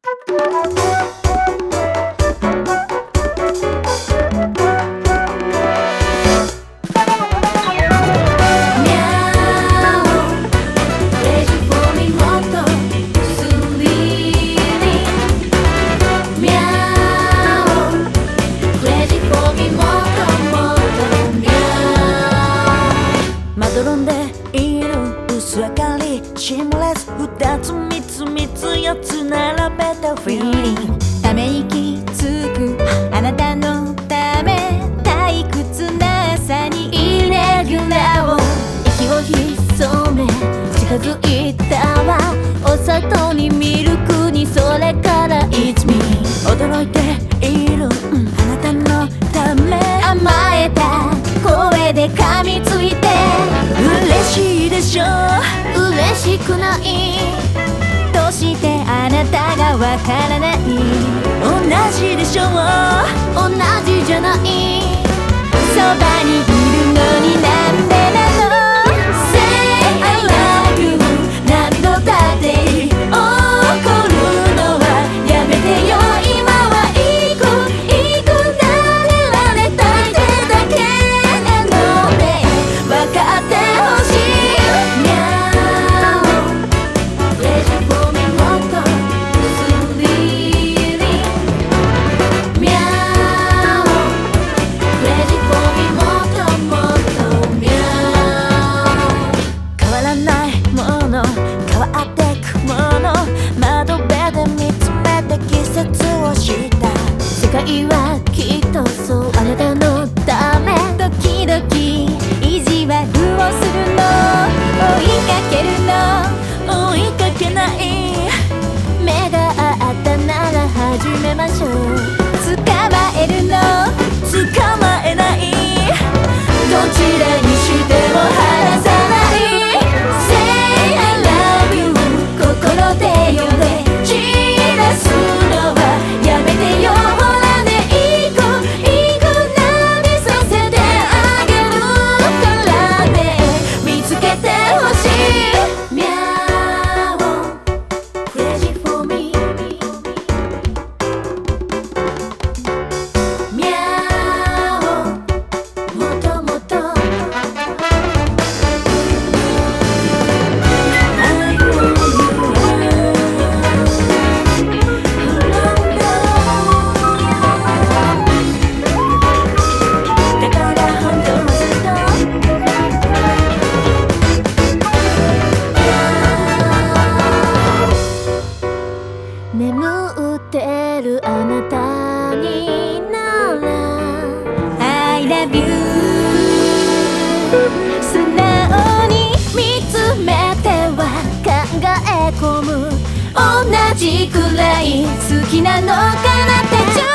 んでいる薄明かりシームレス2つ3つ3つ4つ並べたフィーリングため息つくあなたのため退屈な朝にイレギュラーを息を潜め近づいたわお砂糖にミルクにそれから It's me 驚いている、あなたのため甘えた声で噛みついて嬉しいでしょ嬉しくないどうしてあなたがわからない同じでしょ同じじゃないそばにいるのになんでなの Say I love you 何度だっていい怒るのはやめてよ今は行くなでられたい手だけなので分かってほしい Meow Ready for me もっと Sleeping Meow Ready for me もっともっと Meow 変わらないもの変わってくもの窓辺で見つめて季節を知った世界はきっとそうあなたのため時々意地悪をするの追いかけるの追いかけない目が合ったなら始めましょう捕まえるの捕まえないどちらにしても離さない Say I love you 心で呼んで散らすのはやめてよほらね行くなでさせてあげるからね見つけてほしい Meow Crazy for me Meow もっともっとだから本当はずっと眠ってるあなたになら I love you 素直に見つめては考え込む同じくらい好きなのかなって